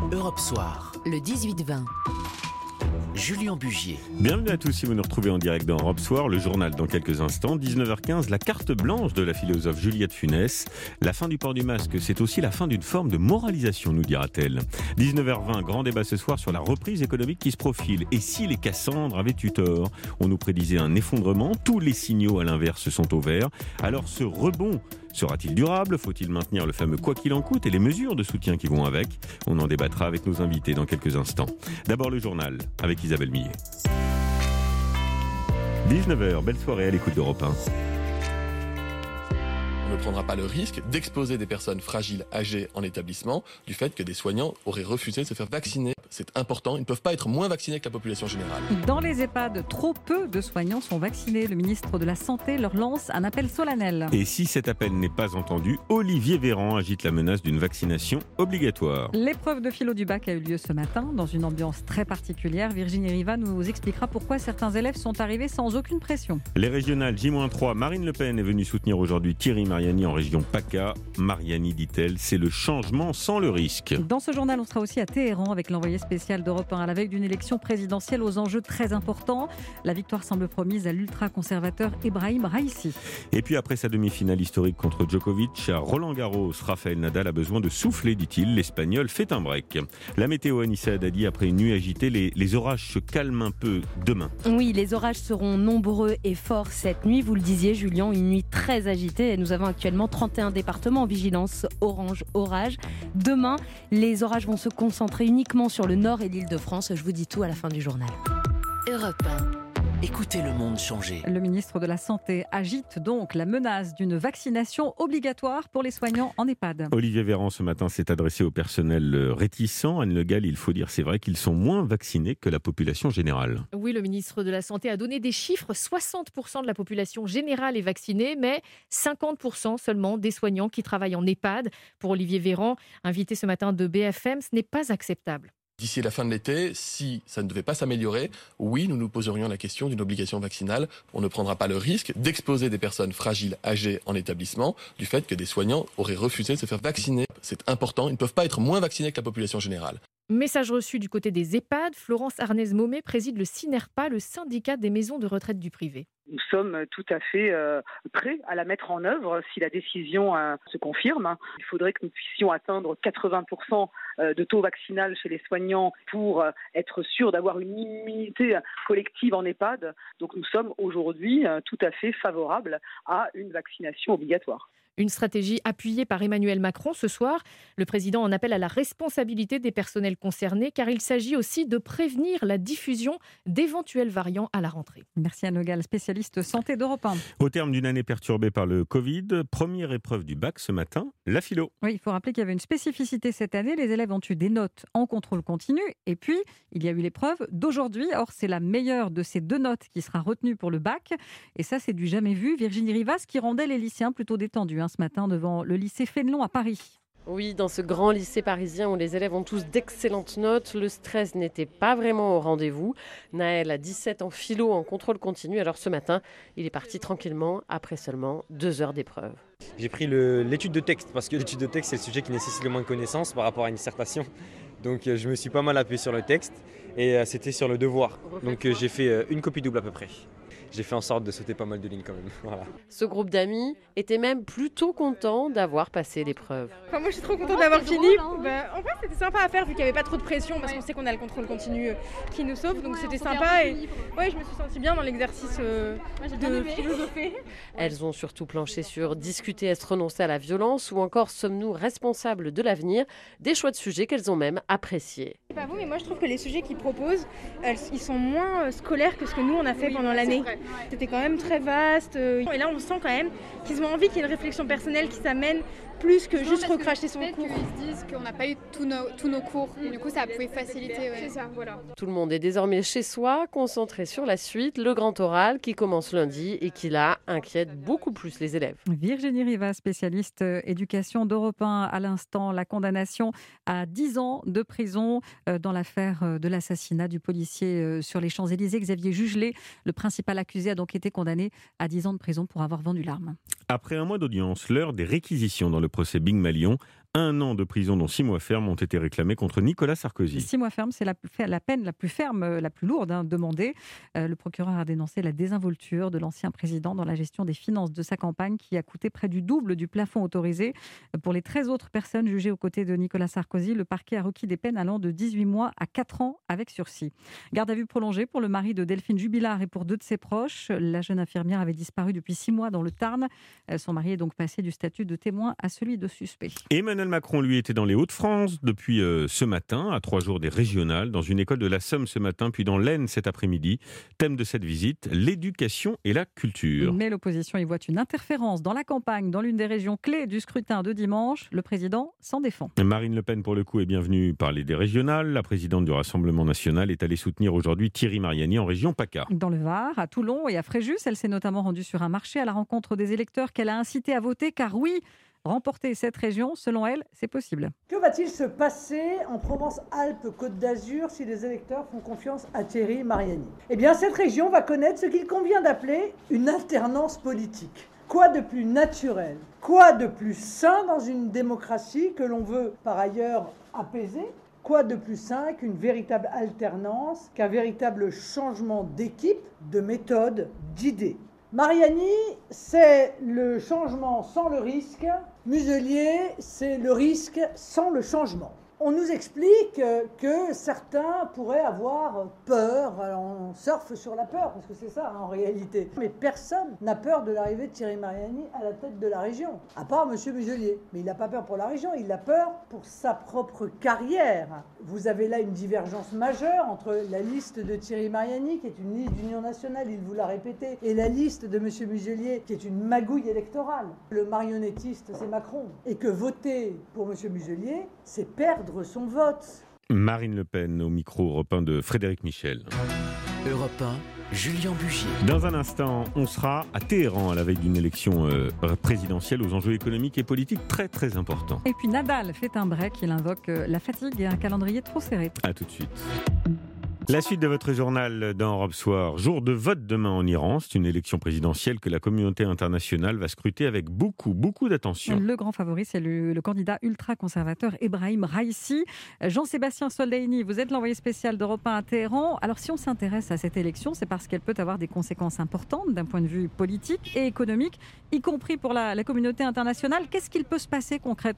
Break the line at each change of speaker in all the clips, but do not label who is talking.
Europe Soir, le 18-20. Julien Bugier.
Bienvenue à tous si vous nous retrouvez en direct dans Europe Soir, le journal dans quelques instants. 19h15, la carte blanche de la philosophe Juliette Funès. La fin du port du masque, c'est aussi la fin d'une forme de moralisation, nous dira-t-elle. 19h20, grand débat ce soir sur la reprise économique qui se profile. Et si les Cassandres avaient eu tort? On nous prédisait un effondrement, tous les signaux à l'inverse sont au vert. Alors ce rebond sera-t-il durable? Faut-il maintenir le fameux quoi qu'il en coûte et les mesures de soutien qui vont avec? On en débattra avec nos invités dans quelques instants. D'abord le journal avec Isabelle Millet. 19h, belle soirée à l'écoute d'Europe 1.
On ne prendra pas le risque d'exposer des personnes fragiles, âgées en établissement du fait que des soignants auraient refusé de se faire vacciner. C'est important, ils ne peuvent pas être moins vaccinés que la population générale.
Dans les EHPAD, trop peu de soignants sont vaccinés. Le ministre de la Santé leur lance un appel solennel.
Et si cet appel n'est pas entendu, Olivier Véran agite la menace d'une vaccination obligatoire.
L'épreuve de philo du bac a eu lieu ce matin dans une ambiance très particulière. Virginie Riva nous expliquera pourquoi certains élèves sont arrivés sans aucune pression.
Les régionales J-3, Marine Le Pen est venue soutenir aujourd'hui Thierry Mariani en région PACA. Mariani, dit-elle, c'est le changement sans le risque.
Dans ce journal, on sera aussi à Téhéran avec l'envoyé spécial d'Europe 1 à la veille d'une élection présidentielle aux enjeux très importants. La victoire semble promise à l'ultra-conservateur Ebrahim Raïssi.
Et puis après sa demi-finale historique contre Djokovic, à Roland-Garros, Rafael Nadal a besoin de souffler, dit-il. L'Espagnol fait un break. La météo, Anissa Haddadi, après une nuit agitée, les orages se calment un peu demain.
Oui, les orages seront nombreux et forts cette nuit. Vous le disiez, Julien, une nuit très agitée. Et nous avons actuellement 31 départements en vigilance orange orage. Demain, les orages vont se concentrer uniquement sur le nord et l'Île-de-France. Je vous dis tout à la fin du journal.
Europe 1. Écoutez le monde changer.
Le ministre de la Santé agite donc la menace d'une vaccination obligatoire pour les soignants en EHPAD.
Olivier Véran, ce matin, s'est adressé au personnel réticent. Anne Le Gall, il faut dire, c'est vrai qu'ils sont moins vaccinés que la population générale.
Oui, le ministre de la Santé a donné des chiffres. 60% de la population générale est vaccinée, mais 50% seulement des soignants qui travaillent en EHPAD. Pour Olivier Véran, invité ce matin de BFM, ce n'est pas acceptable.
D'ici la fin de l'été, si ça ne devait pas s'améliorer, oui, nous nous poserions la question d'une obligation vaccinale. On ne prendra pas le risque d'exposer des personnes fragiles, âgées en établissement du fait que des soignants auraient refusé de se faire vacciner. C'est important, ils ne peuvent pas être moins vaccinés que la population générale.
Message reçu du côté des EHPAD. Florence Arnaise-Momé préside le SINERPA, le syndicat des maisons de retraite du privé.
Nous sommes tout à fait prêts à la mettre en œuvre si la décision se confirme. Il faudrait que nous puissions atteindre 80% de taux vaccinal chez les soignants pour être sûrs d'avoir une immunité collective en EHPAD. Donc nous sommes aujourd'hui tout à fait favorables à une vaccination obligatoire.
Une stratégie appuyée par Emmanuel Macron ce soir. Le président en appelle à la responsabilité des personnels concernés car il s'agit aussi de prévenir la diffusion d'éventuels variants à la rentrée.
Merci Anne Le Gall, spécialiste santé d'Europe 1.
Au terme d'une année perturbée par le Covid, première épreuve du bac ce matin, la philo.
Oui, il faut rappeler qu'il y avait une spécificité cette année. Les élèves ont eu des notes en contrôle continu et puis il y a eu l'épreuve d'aujourd'hui. Or, c'est la meilleure de ces deux notes qui sera retenue pour le bac. Et ça, c'est du jamais vu. Virginie Rivas qui rendait les lycéens plutôt détendus ce matin devant le lycée Fénelon à Paris.
Oui, dans ce grand lycée parisien où les élèves ont tous d'excellentes notes, le stress n'était pas vraiment au rendez-vous. Naël a 17 en philo en contrôle continu, alors ce matin, il est parti tranquillement après seulement 2 heures d'épreuve.
J'ai pris l'étude de texte, parce que l'étude de texte, c'est le sujet qui nécessite le moins de connaissances par rapport à une dissertation. Donc je me suis pas mal appuyé sur le texte et c'était sur le devoir. Donc j'ai fait une copie double à peu près. J'ai fait en sorte de sauter pas mal de lignes quand même. Voilà.
Ce groupe d'amis était même plutôt content d'avoir passé l'épreuve.
Enfin, moi je suis trop contente d'avoir fini. En vrai c'était sympa à faire vu qu'il n'y avait pas trop de pression parce qu'on sait qu'on a le contrôle continu qui nous sauve. Donc c'était sympa et je me suis sentie bien dans l'exercice de philosophie.
Elles ont surtout planché sur discuter est-ce renoncer à la violence ou encore sommes-nous responsables de l'avenir, des choix de sujets qu'elles ont même appréciés.
C'est pas vous mais moi je trouve que les sujets qu'ils proposent, ils sont moins scolaires que ce que nous on a fait pendant l'année. C'était quand même très vaste et là on sent quand même qu'ils ont envie qu'il y ait une réflexion personnelle qui s'amène plus que juste recracher son cours.
Ils se disent qu'on n'a pas eu tous nos cours et du coup ça pouvait faciliter.
C'est ça, voilà.
Tout le monde est désormais chez soi, concentré sur la suite, le grand oral qui commence lundi et qui là inquiète beaucoup plus les élèves.
Virginie Rivas, spécialiste éducation d'Europe 1, à l'instant, la condamnation à 10 ans de prison dans l'affaire de l'assassinat du policier sur les Champs-Élysées. Xavier Jugelet, le principal accusé, a donc été condamné à 10 ans de prison pour avoir vendu l'arme.
Après un mois d'audience, l'heure des réquisitions dans le procès Big Malion. 1 an de prison dont 6 mois ferme ont été réclamés contre Nicolas Sarkozy.
6 mois ferme, c'est la peine la plus ferme, la plus lourde demandée. Le procureur a dénoncé la désinvolture de l'ancien président dans la gestion des finances de sa campagne qui a coûté près du double du plafond autorisé. Pour les 13 autres personnes jugées aux côtés de Nicolas Sarkozy, le parquet a requis des peines allant de 18 mois à 4 ans avec sursis. Garde à vue prolongée pour le mari de Delphine Jubilard et pour 2 de ses proches. La jeune infirmière avait disparu depuis 6 mois dans le Tarn. Son mari est donc passé du statut de témoin à celui de suspect.
Emmanuel Macron, lui, était dans les Hauts-de-France depuis ce matin, à 3 jours des régionales, dans une école de la Somme ce matin, puis dans l'Aisne cet après-midi. Thème de cette visite, l'éducation et la culture.
Mais l'opposition y voit une interférence dans la campagne, dans l'une des régions clés du scrutin de dimanche. Le président s'en défend.
Marine Le Pen, pour le coup, est bien venue parler des régionales. La présidente du Rassemblement national est allée soutenir aujourd'hui Thierry Mariani en région PACA.
Dans le Var, à Toulon et à Fréjus, elle s'est notamment rendue sur un marché à la rencontre des électeurs qu'elle a incité à voter, car oui, remporter cette région, selon elle, c'est possible.
Que va-t-il se passer en Provence-Alpes-Côte d'Azur si les électeurs font confiance à Thierry Mariani ? Eh bien, cette région va connaître ce qu'il convient d'appeler une alternance politique. Quoi de plus naturel, quoi de plus sain dans une démocratie que l'on veut par ailleurs apaiser ? Quoi de plus sain qu'une véritable alternance, qu'un véritable changement d'équipe, de méthode, d'idées ? Mariani, c'est le changement sans le risque. Muselier, c'est le risque sans le changement. On nous explique que certains pourraient avoir peur. Alors on surfe sur la peur, parce que c'est ça en réalité. Mais personne n'a peur de l'arrivée de Thierry Mariani à la tête de la région, à part M. Muselier. Mais il n'a pas peur pour la région, il a peur pour sa propre carrière. Vous avez là une divergence majeure entre la liste de Thierry Mariani, qui est une liste d'Union nationale, il vous l'a répété, et la liste de M. Muselier, qui est une magouille électorale. Le marionnettiste, c'est Macron. Et que voter pour M. Muselier, c'est perdre son vote.
Marine Le Pen au micro Europe 1 de Frédéric Michel.
Europe 1, Julien Bugier.
Dans un instant, on sera à Téhéran à la veille d'une élection présidentielle aux enjeux économiques et politiques très très importants.
Et puis Nadal fait un break, il invoque la fatigue et un calendrier trop serré.
A tout de suite. La suite de votre journal dans Europe Soir. Jour de vote demain en Iran. C'est une élection présidentielle que la communauté internationale va scruter avec beaucoup d'attention.
Le grand favori, c'est le candidat ultra-conservateur Ebrahim Raïssi. Jean-Sébastien Soldaini, vous êtes l'envoyé spécial d'Europe 1 à Téhéran. Alors si on s'intéresse à cette élection, c'est parce qu'elle peut avoir des conséquences importantes d'un point de vue politique et économique, y compris pour la communauté internationale. Qu'est-ce qu'il peut se passer concrètement ?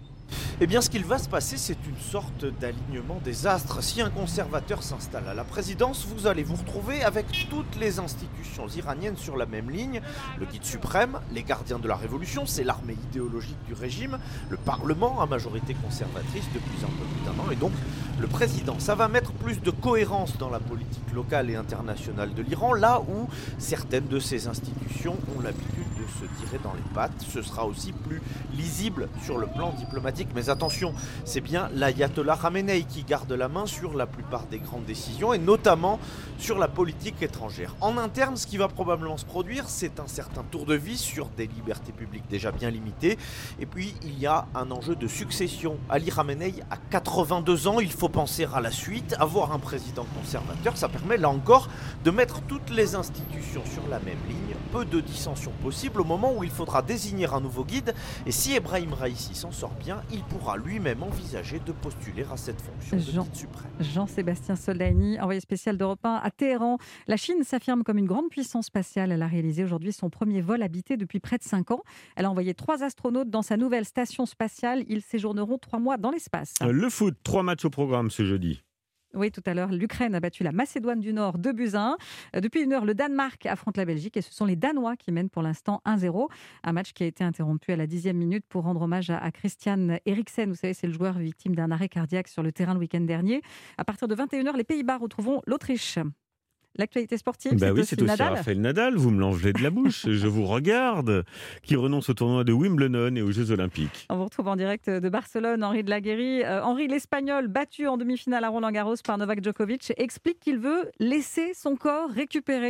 Eh bien, ce qu'il va se passer, c'est une sorte d'alignement des astres. Si un conservateur s'installe à la présidence, vous allez vous retrouver avec toutes les institutions iraniennes sur la même ligne. Le guide suprême, les gardiens de la révolution, c'est l'armée idéologique du régime, le Parlement à majorité conservatrice depuis un peu plus d'1 an, et donc le président. Ça va mettre plus de cohérence dans la politique locale et internationale de l'Iran, là où certaines de ces institutions ont l'habitude de se tirer dans les pattes. Ce sera aussi plus lisible sur le plan diplomatique. Mais attention, c'est bien l'ayatollah Khamenei qui garde la main sur la plupart des grandes décisions et notamment sur la politique étrangère. En interne, ce qui va probablement se produire, c'est un certain tour de vis sur des libertés publiques déjà bien limitées. Et puis, il y a un enjeu de succession. Ali Khamenei a 82 ans, il faut penser à la suite. Avoir un président conservateur, ça permet là encore de mettre toutes les institutions sur la même ligne. Peu de dissensions possibles au moment où il faudra désigner un nouveau guide. Et si Ebrahim Raïssi s'en sort bien, il pourra lui-même envisager de postuler à cette fonction de guide suprême.
Jean-Sébastien Soldaini, envoyé spécial d'Europe 1 à Téhéran. La Chine s'affirme comme une grande puissance spatiale. Elle a réalisé aujourd'hui son premier vol habité depuis près de 5 ans. Elle a envoyé 3 astronautes dans sa nouvelle station spatiale. Ils séjourneront 3 mois dans l'espace.
Le foot, 3 matchs au programme ce jeudi.
Oui, tout à l'heure, l'Ukraine a battu la Macédoine du Nord 2-1. Depuis 1 heure, le Danemark affronte la Belgique et ce sont les Danois qui mènent pour l'instant 1-0. Un match qui a été interrompu à la 10e minute pour rendre hommage à Christian Eriksen. Vous savez, c'est le joueur victime d'un arrêt cardiaque sur le terrain le week-end dernier. À partir de 21 h, les Pays-Bas retrouveront l'Autriche. L'actualité sportive,
c'est aussi
Nadal.
Raphaël Nadal, vous me l'enlevez de la bouche. Je vous regarde, qui renonce au tournoi de Wimbledon et aux Jeux Olympiques.
On vous retrouve en direct de Barcelone, Henri de la Guérie. Henri, l'Espagnol, battu en demi-finale à Roland-Garros par Novak Djokovic, explique qu'il veut laisser son corps récupérer.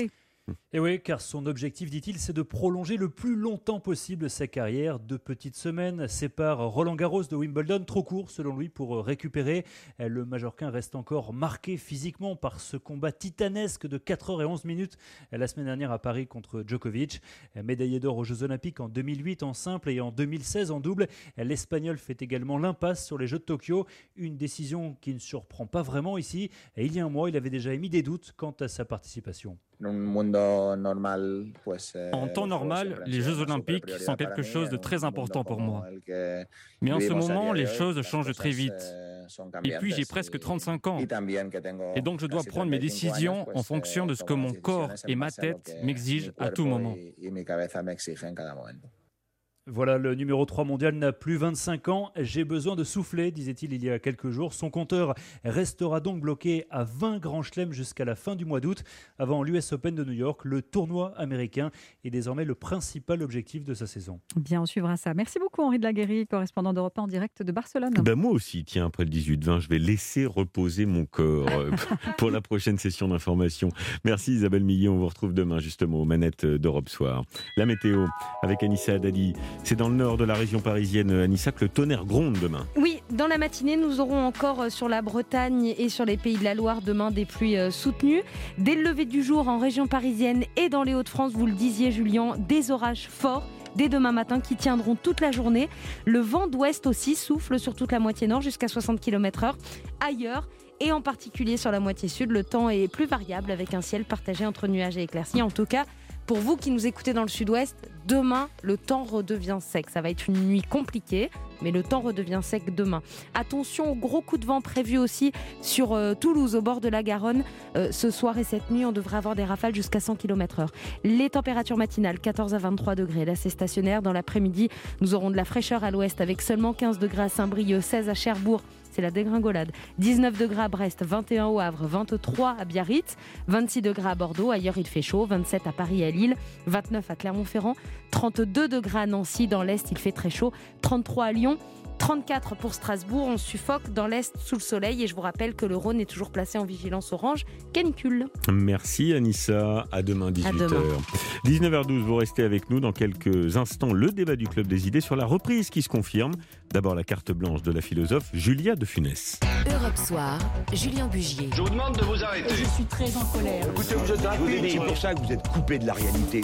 Et oui, car son objectif, dit-il, c'est de prolonger le plus longtemps possible sa carrière. 2 petites semaines séparent Roland-Garros de Wimbledon, trop court selon lui pour récupérer. Le Majorquin reste encore marqué physiquement par ce combat titanesque de 4h11 la semaine dernière à Paris contre Djokovic. Médaillé d'or aux Jeux Olympiques en 2008 en simple et en 2016 en double, l'Espagnol fait également l'impasse sur les Jeux de Tokyo. Une décision qui ne surprend pas vraiment ici. Et il y a un mois, il avait déjà émis des doutes quant à sa participation.
En temps normal, les Jeux Olympiques sont quelque chose de très important pour moi. Mais en ce moment, les choses changent très vite. Et puis, j'ai presque 35 ans. Et donc, je dois prendre mes décisions en fonction de ce que mon corps et ma tête m'exigent à tout moment.
Voilà, le numéro 3 mondial n'a plus 25 ans. J'ai besoin de souffler, disait-il il y a quelques jours. Son compteur restera donc bloqué à 20 grands chelems jusqu'à la fin du mois d'août. Avant l'US Open de New York, le tournoi américain est désormais le principal objectif de sa saison.
Bien, on suivra ça. Merci beaucoup Henri de la Guéry, correspondant d'Europe 1 en direct de Barcelone.
Moi aussi, tiens, après le 18-20, je vais laisser reposer mon corps pour la prochaine session d'information. Merci Isabelle Millet, on vous retrouve demain justement aux manettes d'Europe Soir. La météo avec Anissa Haddadi. C'est dans le nord de la région parisienne, Anissa, que le tonnerre gronde demain.
Oui, dans la matinée, nous aurons encore sur la Bretagne et sur les Pays de la Loire demain des pluies soutenues. Dès le lever du jour en région parisienne et dans les Hauts-de-France, vous le disiez Julien, des orages forts dès demain matin qui tiendront toute la journée. Le vent d'ouest aussi souffle sur toute la moitié nord jusqu'à 60 km/h. Ailleurs, et en particulier sur la moitié sud, le temps est plus variable avec un ciel partagé entre nuages et éclaircies. En tout cas, pour vous qui nous écoutez dans le sud-ouest, demain, le temps redevient sec. Ça va être une nuit compliquée, mais le temps redevient sec demain. Attention aux gros coups de vent prévus aussi sur Toulouse, au bord de la Garonne. Ce soir et cette nuit, on devrait avoir des rafales jusqu'à 100 km/h. Les températures matinales, 14 à 23 degrés. Là, c'est stationnaire. Dans l'après-midi, nous aurons de la fraîcheur à l'ouest avec seulement 15 degrés à Saint-Brieuc, 16 à Cherbourg. C'est la dégringolade. 19 degrés à Brest, 21 au Havre, 23 à Biarritz, 26 degrés à Bordeaux. Ailleurs, il fait chaud. 27 à Paris et à Lille, 29 à Clermont-Ferrand, 32 degrés à Nancy. Dans l'Est, il fait très chaud. 33 à Lyon. 34 pour Strasbourg, on suffoque dans l'Est sous le soleil et je vous rappelle que le Rhône est toujours placé en vigilance orange canicule.
Merci Anissa, à demain 18h. 19h12, vous restez avec nous dans quelques instants. Le débat du Club des idées sur la reprise qui se confirme. D'abord la carte blanche de la philosophe Julia de Funès.
Europe Soir, Julien Bugier.
Je vous demande de vous arrêter.
Je suis très en colère.
Écoutez, vous êtes rapide, c'est pour ça que vous êtes coupé de la réalité.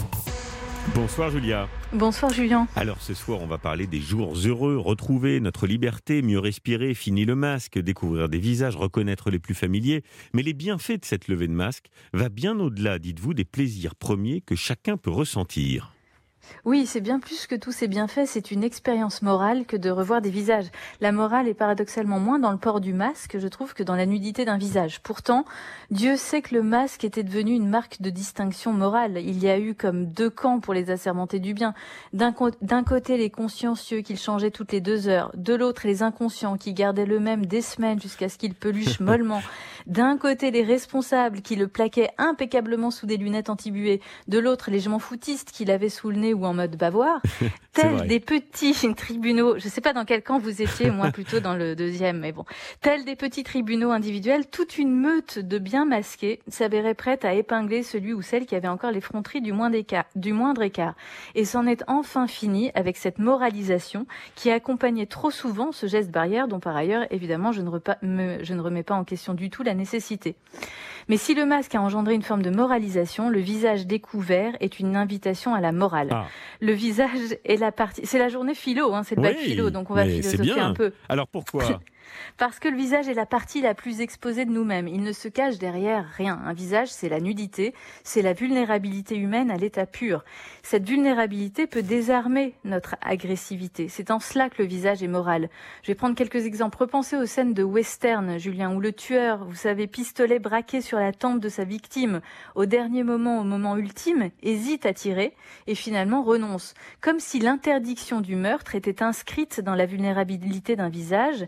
Bonsoir Julia.
Bonsoir Julien.
Alors ce soir on va parler des jours heureux, retrouver notre liberté, mieux respirer, fini le masque, découvrir des visages, reconnaître les plus familiers. Mais les bienfaits de cette levée de masque va bien au-delà, dites-vous, des plaisirs premiers que chacun peut ressentir.
Oui, c'est bien plus que tous ces bienfaits, c'est une expérience morale que de revoir des visages. La morale est paradoxalement moins dans le port du masque, je trouve, que dans la nudité d'un visage. Pourtant, Dieu sait que le masque était devenu une marque de distinction morale. Il y a eu comme 2 camps pour les assermentés du bien. D'un côté, les consciencieux qu'ils changeaient toutes les 2 heures. De l'autre, les inconscients qui gardaient le même des semaines jusqu'à ce qu'ils peluchent mollement. D'un côté, les responsables qui le plaquaient impeccablement sous des lunettes anti-buée. De l'autre, les je m'en foutistes qui l'avaient sous le nez ou en mode bavoir, tels des petits tribunaux, je ne sais pas dans quel camp vous étiez, moi plutôt dans le deuxième, mais bon, tels des petits tribunaux individuels, toute une meute de bien masqués s'avérait prête à épingler celui ou celle qui avait encore l'effronterie du moindre écart. Et c'en est enfin fini avec cette moralisation qui accompagnait trop souvent ce geste barrière dont par ailleurs, évidemment, je ne remets pas en question du tout la nécessité. Mais si le masque a engendré une forme de moralisation, le visage découvert est une invitation à la morale. Le visage est la partie... C'est la journée philo, c'est le bac philo, donc on va philosopher un peu.
Alors pourquoi ?
Parce que le visage est la partie la plus exposée de nous-mêmes. Il ne se cache derrière rien. Un visage, c'est la nudité, c'est la vulnérabilité humaine à l'état pur. Cette vulnérabilité peut désarmer notre agressivité. C'est en cela que le visage est moral. Je vais prendre quelques exemples. Repensez aux scènes de western, Julien, où le tueur, vous savez, pistolet braqué sur la tempe de sa victime, au dernier moment, au moment ultime, hésite à tirer et finalement renonce. Comme si l'interdiction du meurtre était inscrite dans la vulnérabilité d'un visage, des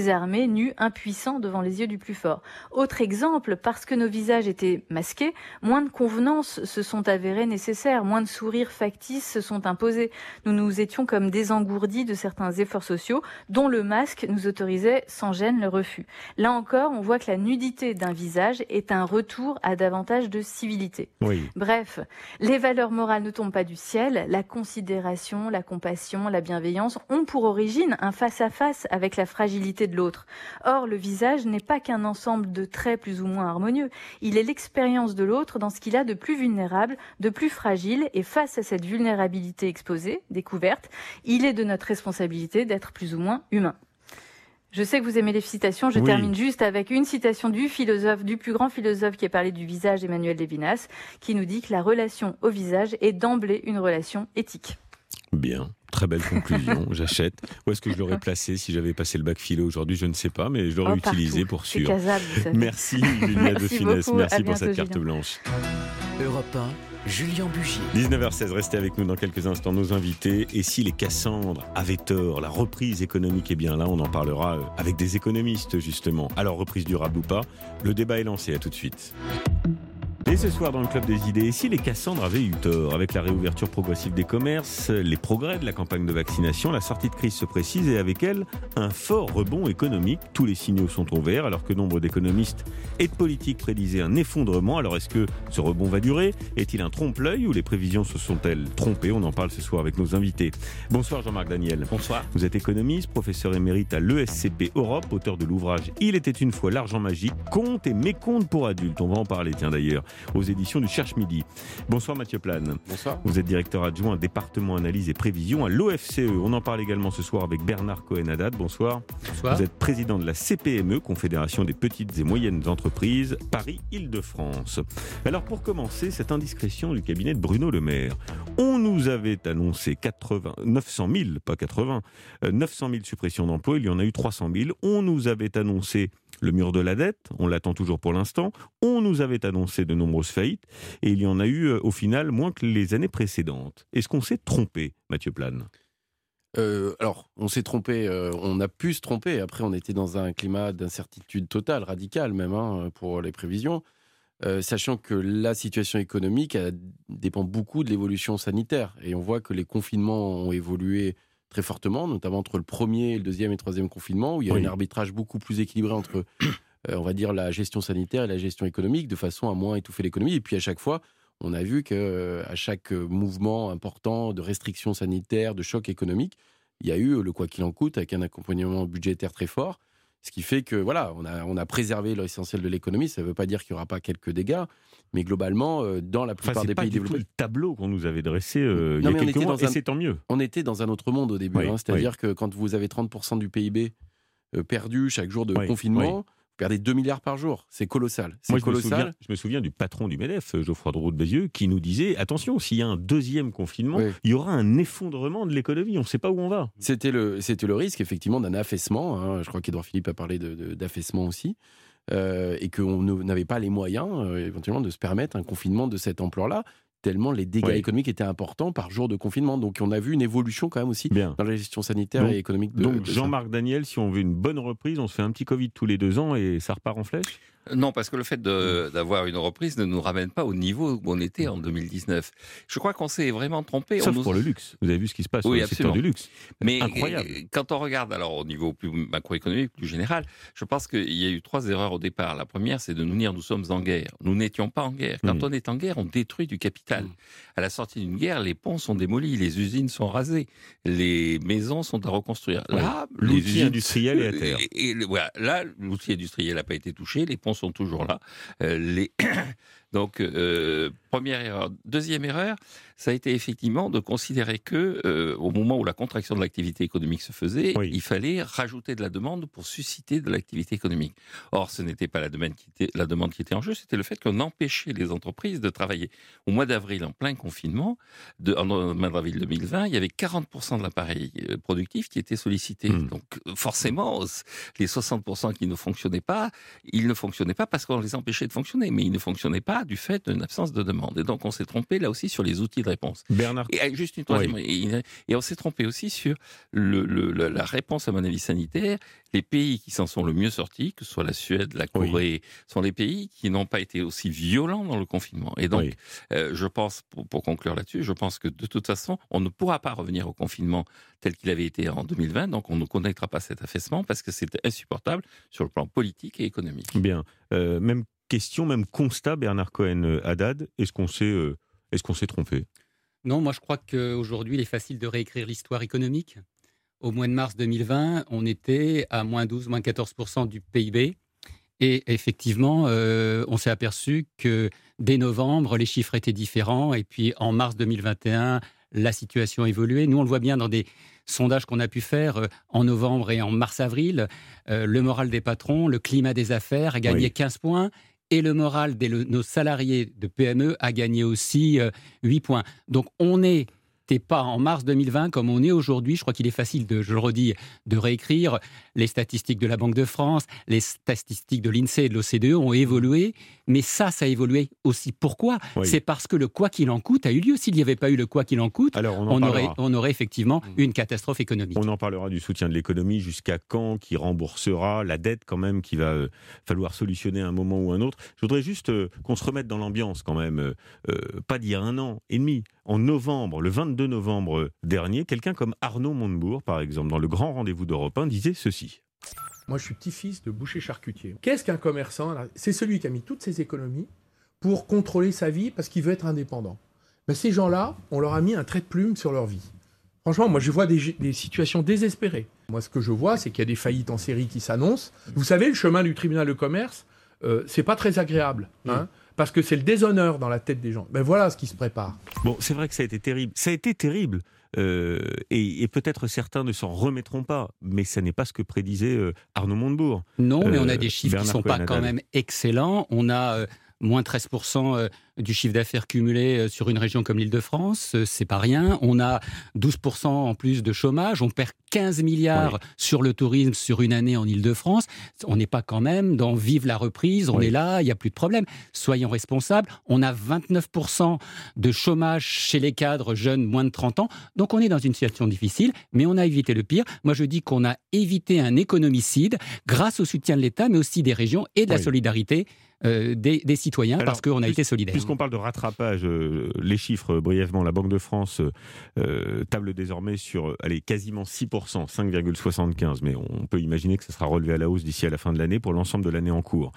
désarmés, nus, impuissants devant les yeux du plus fort. Autre exemple, parce que nos visages étaient masqués, moins de convenances se sont avérées nécessaires, moins de sourires factices se sont imposés. Nous nous étions comme désengourdis de certains efforts sociaux dont le masque nous autorisait sans gêne le refus. Là encore, on voit que la nudité d'un visage est un retour à davantage de civilité.
Oui.
Bref, les valeurs morales ne tombent pas du ciel. La considération, la compassion, la bienveillance ont pour origine un face-à-face avec la fragilité de l'autre. Or, le visage n'est pas qu'un ensemble de traits plus ou moins harmonieux. Il est l'expérience de l'autre dans ce qu'il a de plus vulnérable, de plus fragile, et face à cette vulnérabilité exposée, découverte, il est de notre responsabilité d'être plus ou moins humain. Je sais que vous aimez les citations, je termine juste avec une citation du plus grand philosophe qui a parlé du visage, Emmanuel Levinas, qui nous dit que la relation au visage est d'emblée une relation éthique.
Bien, très belle conclusion, j'achète. Où est-ce que je l'aurais placé si j'avais passé le bac philo aujourd'hui? Je ne sais pas, mais je l'aurais utilisé pour sûr.
C'est casable, vous savez.
Merci Julia de Funès, merci pour cette carte blanche.
Europe 1, Julien Bugier.
19h16, restez avec nous dans quelques instants, nos invités. Et si les Cassandres avaient tort, la reprise économique est bien là, on en parlera avec des économistes justement. Alors reprise durable ou pas, le débat est lancé, à tout de suite. Et ce soir dans le Club des idées, et si les Cassandres avaient eu tort, avec la réouverture progressive des commerces, les progrès de la campagne de vaccination, la sortie de crise se précise et avec elle, un fort rebond économique. Tous les signaux sont au vert alors que nombre d'économistes et de politiques prédisaient un effondrement. Alors est-ce que ce rebond va durer? Est-il un trompe-l'œil ou les prévisions se sont-elles trompées? On en parle ce soir avec nos invités. Bonsoir Jean-Marc Daniel.
Bonsoir.
Vous êtes économiste, professeur émérite à l'ESCP Europe, auteur de l'ouvrage « Il était une fois l'argent magique, contes et mécomptes pour adultes ». On va en parler d'ailleurs. Aux éditions du Cherche Midi. Bonsoir Mathieu Plane.
Bonsoir.
Vous êtes directeur adjoint département analyse et prévision à l'OFCE. On en parle également ce soir avec Bernard Cohen-Haddad. Bonsoir.
Bonsoir.
Vous êtes président de la CPME, Confédération des petites et moyennes entreprises, Paris-Île-de-France. Alors pour commencer, cette indiscrétion du cabinet de Bruno Le Maire. On nous avait annoncé 900 000 suppressions d'emplois. Il y en a eu 300 000. On nous avait annoncé le mur de la dette, on l'attend toujours pour l'instant. On nous avait annoncé de nombreuses faillites et il y en a eu au final moins que les années précédentes. Est-ce qu'on s'est trompé, Mathieu Plane?
Alors, on s'est trompé, on a pu se tromper. Après, on était dans un climat d'incertitude totale, radicale même, pour les prévisions. Sachant que la situation économique dépend beaucoup de l'évolution sanitaire. Et on voit que les confinements ont évolué très fortement, notamment entre le premier, le deuxième et le troisième confinement, où il y a un arbitrage beaucoup plus équilibré entre, on va dire, la gestion sanitaire et la gestion économique, de façon à moins étouffer l'économie. Et puis à chaque fois, on a vu qu'à chaque mouvement important de restrictions sanitaires, de choc économique, il y a eu le quoi qu'il en coûte, avec un accompagnement budgétaire très fort. Ce qui fait que, voilà, on a préservé l'essentiel de l'économie. Ça ne veut pas dire qu'il n'y aura pas quelques dégâts, mais globalement, dans la plupart des pays développés...
C'est pas du tout le tableau qu'on nous avait dressé il y a quelques mois, et c'est tant mieux.
On était dans un autre monde au début. C'est-à-dire que quand vous avez 30% du PIB perdu chaque jour de confinement... Vous perdez 2 milliards par jour, c'est colossal.
Moi, je me souviens du patron du MEDEF, Geoffroy Drouot de Bézieux, qui nous disait, attention, s'il y a un deuxième confinement, il y aura un effondrement de l'économie, on ne sait pas où on va.
C'était le risque, effectivement, d'un affaissement. Je crois qu'Édouard Philippe a parlé d'affaissement aussi. Et qu'on n'avait pas les moyens, éventuellement, de se permettre un confinement de cette ampleur-là, tellement les dégâts économiques étaient importants par jour de confinement. Donc on a vu une évolution quand même aussi dans la gestion sanitaire et économique.
Donc Jean-Marc Daniel, si on veut une bonne reprise, on se fait un petit Covid tous les 2 ans et ça repart en flèche?
Non, parce que le fait d'avoir une reprise ne nous ramène pas au niveau où on était en 2019. Je crois qu'on s'est vraiment trompé.
Sauf pour le luxe. Vous avez vu ce qui se passe dans le secteur du luxe.
Mais
incroyable.
Quand on regarde, alors au niveau plus macroéconomique, plus général, je pense qu'il y a eu 3 erreurs au départ. La première, c'est de nous dire nous sommes en guerre. Nous n'étions pas en guerre. Quand on est en guerre, on détruit du capital. À la sortie d'une guerre, les ponts sont démolis, les usines sont rasées, les maisons sont à reconstruire. Là,
l'outil industriel est à terre.
Voilà, là, l'outil industriel n'a pas été touché, les ponts sont toujours là. Donc, première erreur. Deuxième erreur, ça a été effectivement de considérer que, au moment où la contraction de l'activité économique se faisait, il fallait rajouter de la demande pour susciter de l'activité économique. Or, ce n'était pas la demande qui était en jeu, c'était le fait qu'on empêchait les entreprises de travailler. Au mois d'avril, en plein confinement, en mois d'avril 2020, il y avait 40% de l'appareil productif qui était sollicité. Donc, forcément, les 60% qui ne fonctionnaient pas, ils ne fonctionnaient pas parce qu'on les empêchait de fonctionner, mais ils ne fonctionnaient pas pas du fait d'une absence de demande. Et donc on s'est trompé là aussi sur les outils de réponse.
Bernard.
Et juste une troisième. Oui. Et on s'est trompé aussi sur la réponse, à mon avis, sanitaire. Les pays qui s'en sont le mieux sortis, que ce soit la Suède, la Corée, sont les pays qui n'ont pas été aussi violents dans le confinement. Et donc, je pense, pour conclure là-dessus, je pense que de toute façon, on ne pourra pas revenir au confinement tel qu'il avait été en 2020. Donc, on ne connaîtra pas cet affaissement parce que c'est insupportable sur le plan politique et économique.
Bien. Même question, même constat, Bernard Cohen-Haddad. Est-ce qu'on s'est trompé ?
Non, moi je crois qu'aujourd'hui, il est facile de réécrire l'histoire économique. Au mois de mars 2020, on était à moins 12, moins 14% du PIB. Et effectivement, on s'est aperçu que dès novembre, les chiffres étaient différents. Et puis en mars 2021, la situation a évolué. Nous, on le voit bien dans des sondages qu'on a pu faire en novembre et en mars-avril. Le moral des patrons, le climat des affaires a gagné 15 points. Et le moral de nos salariés de PME a gagné aussi 8 points. Donc on n'était pas en mars 2020 comme on est aujourd'hui. Je crois qu'il est facile, je le redis, de réécrire. Les statistiques de la Banque de France, les statistiques de l'INSEE et de l'OCDE ont évolué. Mais ça a évolué aussi. Pourquoi ? C'est parce que le quoi qu'il en coûte a eu lieu. S'il n'y avait pas eu le quoi qu'il en coûte, on aurait effectivement une catastrophe économique.
On en parlera du soutien de l'économie, jusqu'à quand, qui remboursera, la dette quand même qu'il va falloir solutionner à un moment ou un autre. Je voudrais juste qu'on se remette dans l'ambiance quand même, pas d'il y a 1 an et demi. En novembre, le 22 novembre dernier, quelqu'un comme Arnaud Montebourg, par exemple, dans le grand rendez-vous d'Europe 1, disait ceci.
Moi, je suis petit-fils de boucher charcutier. Qu'est-ce qu'un commerçant ? C'est celui qui a mis toutes ses économies pour contrôler sa vie parce qu'il veut être indépendant. Mais ces gens-là, on leur a mis un trait de plume sur leur vie. Franchement, moi, je vois des situations désespérées. Moi, ce que je vois, c'est qu'il y a des faillites en série qui s'annoncent. Vous savez, le chemin du tribunal de commerce, c'est pas très agréable, parce que c'est le déshonneur dans la tête des gens. Ben voilà ce qui se prépare.
Bon, c'est vrai que ça a été terrible. Ça a été terrible. Et peut-être certains ne s'en remettront pas, mais ça n'est pas ce que prédisait Arnaud Montebourg.
Non, mais on a des chiffres qui ne sont pas quand même excellents. On a moins 13% du chiffre d'affaires cumulé sur une région comme l'Île-de-France, c'est pas rien. On a 12% en plus de chômage, on perd 15 milliards sur le tourisme sur une année en Île-de-France. On n'est pas quand même dans vive la reprise, on est là, il n'y a plus de problème. Soyons responsables. On a 29% de chômage chez les cadres jeunes moins de 30 ans. Donc on est dans une situation difficile, mais on a évité le pire. Moi je dis qu'on a évité un économicide grâce au soutien de l'État, mais aussi des régions et de la solidarité des citoyens. Alors, parce qu'on a été solidaires.
Puisqu'on parle de rattrapage, les chiffres brièvement, la Banque de France table désormais sur quasiment 6%, 5,75%, mais on peut imaginer que ça sera relevé à la hausse d'ici à la fin de l'année pour l'ensemble de l'année en cours.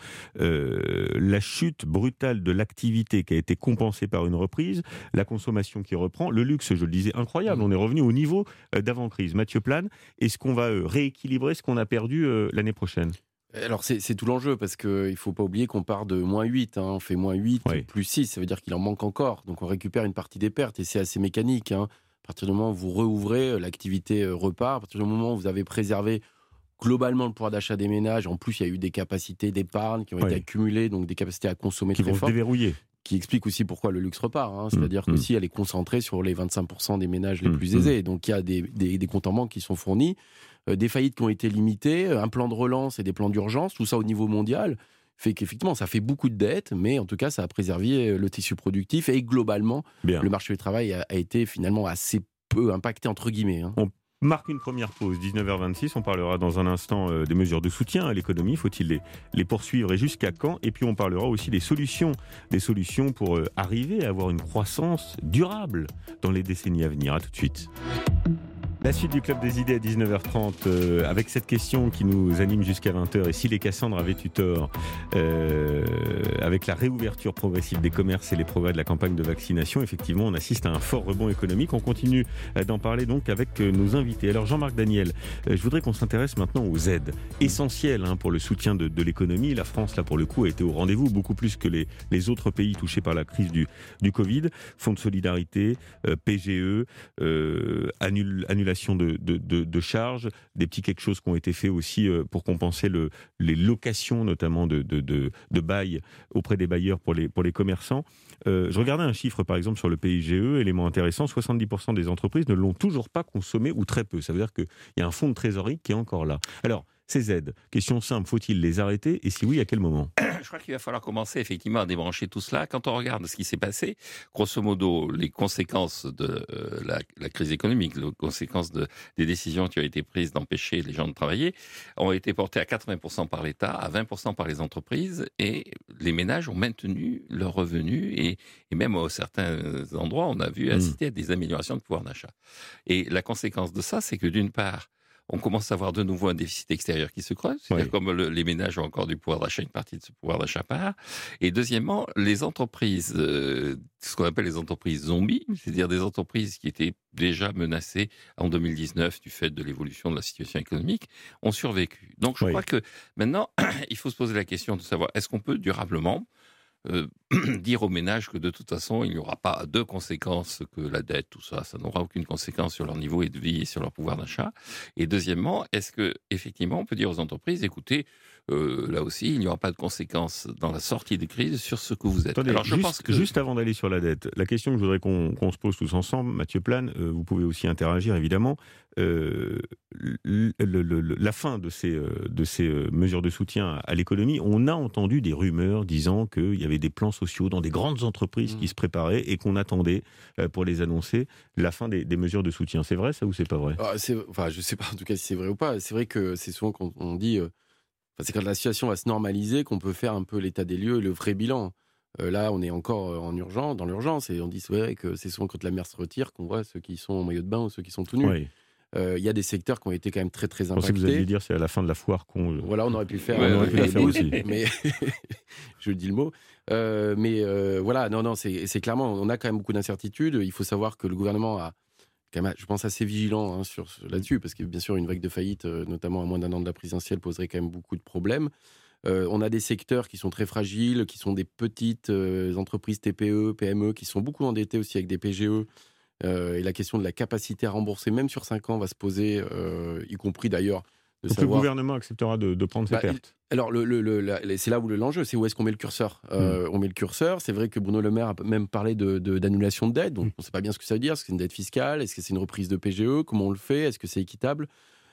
La chute brutale de l'activité qui a été compensée par une reprise, la consommation qui reprend, le luxe, je le disais, incroyable, on est revenu au niveau d'avant-crise. Mathieu Plane, est-ce qu'on va rééquilibrer ce qu'on a perdu l'année prochaine ?
Alors c'est tout l'enjeu, parce qu'il ne faut pas oublier qu'on part de moins 8, on fait moins 8, plus 6, ça veut dire qu'il en manque encore, donc on récupère une partie des pertes, et c'est assez mécanique. À partir du moment où vous réouvrez, l'activité repart, à partir du moment où vous avez préservé globalement le pouvoir d'achat des ménages, en plus il y a eu des capacités d'épargne qui ont été accumulées, donc des capacités à consommer
qui
très
vont
fortes.
Se déverrouiller.
Qui explique aussi pourquoi le luxe repart, c'est-à-dire que si elle est concentrée sur les 25% des ménages les plus aisés, donc il y a des comptes en banque qui sont fournis, des faillites qui ont été limitées, un plan de relance et des plans d'urgence, tout ça au niveau mondial, fait qu'effectivement ça fait beaucoup de dettes, mais en tout cas ça a préservé le tissu productif et globalement le marché du travail a été finalement assez peu impacté entre guillemets.
On marque une première pause, 19h26, on parlera dans un instant des mesures de soutien à l'économie, faut-il les poursuivre et jusqu'à quand ? Et puis on parlera aussi des solutions pour arriver à avoir une croissance durable dans les décennies à venir. À tout de suite. La suite du Club des idées à 19h30 avec cette question qui nous anime jusqu'à 20h. Et si les Cassandres avaient eu tort avec la réouverture progressive des commerces et les progrès de la campagne de vaccination, effectivement, on assiste à un fort rebond économique. On continue d'en parler donc avec nos invités. Alors Jean-Marc Daniel, je voudrais qu'on s'intéresse maintenant aux aides essentielles pour le soutien de l'économie. La France, là, pour le coup, a été au rendez-vous, beaucoup plus que les autres pays touchés par la crise du Covid. Fonds de solidarité, PGE, annulation de charges, des petits quelque chose qui ont été faits aussi pour compenser les locations, notamment de bail auprès des bailleurs pour les commerçants. Je regardais un chiffre, par exemple, sur le PGE, élément intéressant, 70% des entreprises ne l'ont toujours pas consommé ou très peu. Ça veut dire qu'il y a un fonds de trésorerie qui est encore là. Alors, ces aides, question simple, faut-il les arrêter et si oui, à quel moment ?
je crois qu'il va falloir commencer effectivement à débrancher tout cela. Quand on regarde ce qui s'est passé, grosso modo, les conséquences de la crise économique, les conséquences des décisions qui ont été prises d'empêcher les gens de travailler, ont été portées à 80% par l'État, à 20% par les entreprises, et les ménages ont maintenu leurs revenus, et même à certains endroits, on a vu assister à des améliorations de pouvoir d'achat. Et la conséquence de ça, c'est que d'une part, on commence à avoir de nouveau un déficit extérieur qui se creuse. C'est-à-dire comme les ménages ont encore du pouvoir d'achat, une partie de ce pouvoir d'achat part. Et deuxièmement, les entreprises, ce qu'on appelle les entreprises zombies, c'est-à-dire des entreprises qui étaient déjà menacées en 2019 du fait de l'évolution de la situation économique, ont survécu. Donc je crois que maintenant, il faut se poser la question de savoir, est-ce qu'on peut durablement dire aux ménages que de toute façon, il n'y aura pas de conséquences, que la dette, tout ça, ça n'aura aucune conséquence sur leur niveau de vie et sur leur pouvoir d'achat. Et deuxièmement, est-ce que effectivement, on peut dire aux entreprises, écoutez, là aussi, il n'y aura pas de conséquences dans la sortie de crise sur ce que vous êtes.
Attendez,
Alors, je pense que...
juste avant d'aller sur la dette, la question que je voudrais qu'on se pose tous ensemble, Mathieu Plane, vous pouvez aussi interagir évidemment. La fin de ces mesures de soutien à l'économie, on a entendu des rumeurs disant qu'il y avait des plans sociaux dans des grandes entreprises qui se préparaient et qu'on attendait pour les annoncer la fin des mesures de soutien. C'est vrai ça ou c'est pas vrai?
Enfin, je sais pas en tout cas si c'est vrai ou pas. C'est vrai que c'est souvent quand on dit, c'est quand la situation va se normaliser qu'on peut faire un peu l'état des lieux, le vrai bilan. Là, on est encore dans l'urgence, et on dit c'est vrai que c'est souvent quand la mer se retire qu'on voit ceux qui sont en maillot de bain ou ceux qui sont tout nus.
Oui.
Il y a des secteurs qui ont été quand même très très impactés.
Je pensais que vous alliez dire c'est à la fin de la foire qu'on...
Voilà, on aurait pu le faire.
On aurait pu la faire aussi.
Mais je dis le mot. Voilà, non, c'est clairement, on a quand même beaucoup d'incertitudes. Il faut savoir que le gouvernement a quand même, je pense, assez vigilant là-dessus, parce que bien sûr, une vague de faillite, notamment à moins d'un an de la présidentielle, poserait quand même beaucoup de problèmes. On a des secteurs qui sont très fragiles, qui sont des petites entreprises TPE, PME, qui sont beaucoup endettées aussi avec des PGE. Et la question de la capacité à rembourser, même sur 5 ans, va se poser, y compris d'ailleurs de
Donc
savoir...
le gouvernement acceptera de prendre ses pertes.
Alors, c'est là où l'enjeu, c'est où est-ce qu'on met le curseur. On met le curseur, c'est vrai que Bruno Le Maire a même parlé d'annulation de dette, donc on ne sait pas bien ce que ça veut dire. Est-ce que c'est une dette fiscale? Est-ce que c'est une reprise de PGE? Comment on le fait? Est-ce que c'est équitable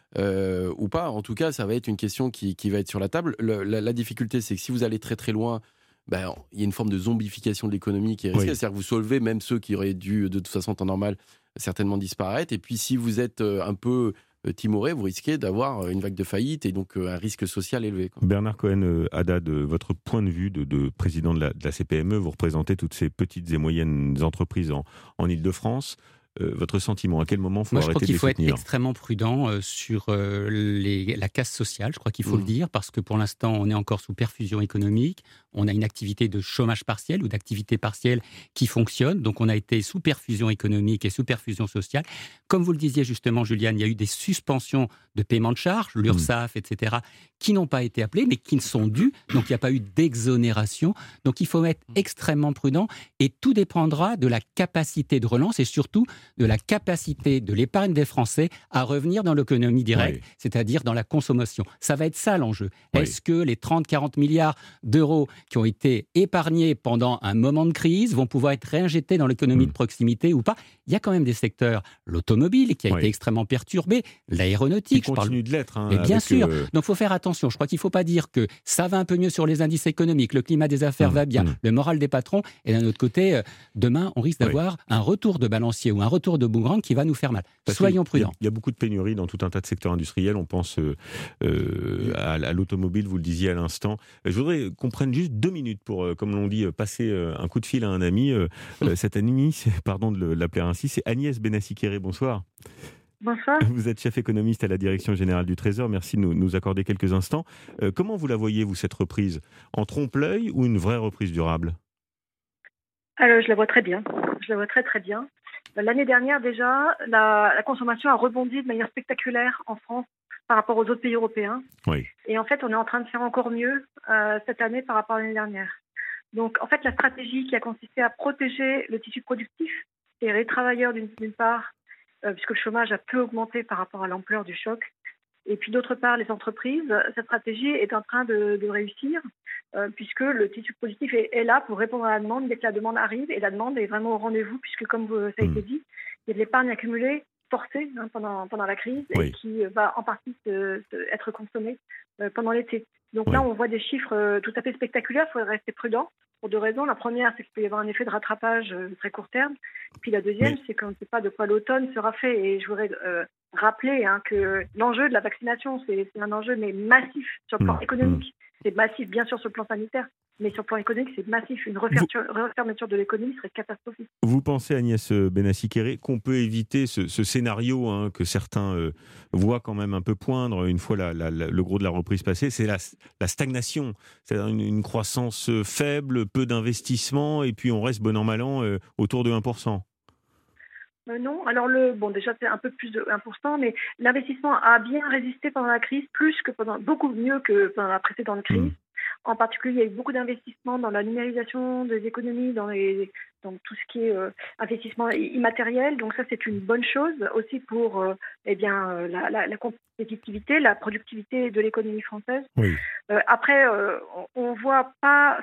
ou pas? En tout cas, ça va être une question qui va être sur la table. La difficulté, c'est que si vous allez très très loin, il y a une forme de zombification de l'économie qui est risquée. C'est-à-dire que vous soulevez même ceux qui auraient dû, de toute façon, en temps normal, certainement disparaître. Et puis, si vous êtes un peu timoré, vous risquez d'avoir une vague de faillite et donc un risque social élevé.
Bernard Cohen-Haddad, votre point de vue de président de la CPME, vous représentez toutes ces petites et moyennes entreprises en Ile-de-France. Votre sentiment, à quel moment faut arrêter de les soutenir?
Je crois qu'il faut être extrêmement prudent sur la casse sociale, je crois qu'il faut le dire, parce que pour l'instant, on est encore sous perfusion économique, on a une activité de chômage partiel ou d'activité partielle qui fonctionne, donc on a été sous perfusion économique et sous perfusion sociale. Comme vous le disiez justement, Juliane, il y a eu des suspensions de paiement de charges, l'URSSAF, etc., qui n'ont pas été appelées, mais qui ne sont dues, donc il n'y a pas eu d'exonération. Donc il faut être extrêmement prudent, et tout dépendra de la capacité de relance et surtout de la capacité de l'épargne des Français à revenir dans l'économie directe, c'est-à-dire dans la consommation. Ça va être ça l'enjeu. Est-ce que les 30-40 milliards d'euros qui ont été épargnés pendant un moment de crise vont pouvoir être réinjectés dans l'économie de proximité ou pas? Il y a quand même des secteurs, l'automobile qui a été extrêmement perturbé, l'aéronautique.
Qui continue de l'être.
Mais bien sûr. Donc il faut faire attention. Je crois qu'il ne faut pas dire que ça va un peu mieux sur les indices économiques, le climat des affaires va bien, le moral des patrons, et d'un autre côté, demain, on risque d'avoir un retour de balancier ou un retour de boomerang qui va nous faire mal. Soyons prudents.
Il y a beaucoup de pénuries dans tout un tas de secteurs industriels. On pense à l'automobile, vous le disiez à l'instant. Je voudrais qu'on prenne juste 2 minutes pour, comme l'on dit, passer un coup de fil à un ami. Cet ami, pardon de l'appeler ainsi, c'est Agnès Benassi-Kéré. Bonsoir.
Bonsoir.
Vous êtes chef économiste à la Direction Générale du Trésor. Merci de nous accorder quelques instants. Comment vous la voyez, vous, cette reprise? En trompe-l'œil ou une vraie reprise durable?
Alors, je la vois très bien. Je la vois très très bien. L'année dernière, déjà, la consommation a rebondi de manière spectaculaire en France par rapport aux autres pays européens. Oui. Et en fait, on est en train de faire encore mieux cette année par rapport à l'année dernière. Donc, en fait, la stratégie qui a consisté à protéger le tissu productif et les travailleurs d'une part, puisque le chômage a peu augmenté par rapport à l'ampleur du choc, et puis d'autre part, les entreprises, cette stratégie est en train de réussir, puisque le tissu productif est là pour répondre à la demande dès que la demande arrive, et la demande est vraiment au rendez-vous, puisque comme ça a été dit, il y a de l'épargne accumulée forcé pendant la crise et qui va en partie être consommé pendant l'été. Donc là, on voit des chiffres tout à fait spectaculaires. Il faudrait rester prudent pour 2 raisons. La première, c'est qu'il peut y avoir un effet de rattrapage très court terme. Puis la deuxième, c'est qu'on ne sait pas de quoi l'automne sera fait. Et je voudrais rappeler que l'enjeu de la vaccination, c'est un enjeu mais massif sur le plan économique. C'est massif, bien sûr, sur le plan sanitaire. Mais sur le plan économique, c'est massif. Une refermeture de l'économie serait catastrophique.
Vous pensez, Agnès Benassi-Kéré, qu'on peut éviter ce scénario que certains voient quand même un peu poindre une fois le gros de la reprise passée, c'est la stagnation, c'est-à-dire une croissance faible, peu d'investissement, et puis on reste bon an mal an autour de 1%.
Non, alors déjà c'est un peu plus de 1%, mais l'investissement a bien résisté pendant la crise, beaucoup mieux que pendant la précédente crise. En particulier, il y a eu beaucoup d'investissements dans la numérisation des économies, dans tout ce qui est investissement immatériel. Donc ça, c'est une bonne chose aussi pour la compétitivité, la productivité de l'économie française. Oui. Après, on voit pas...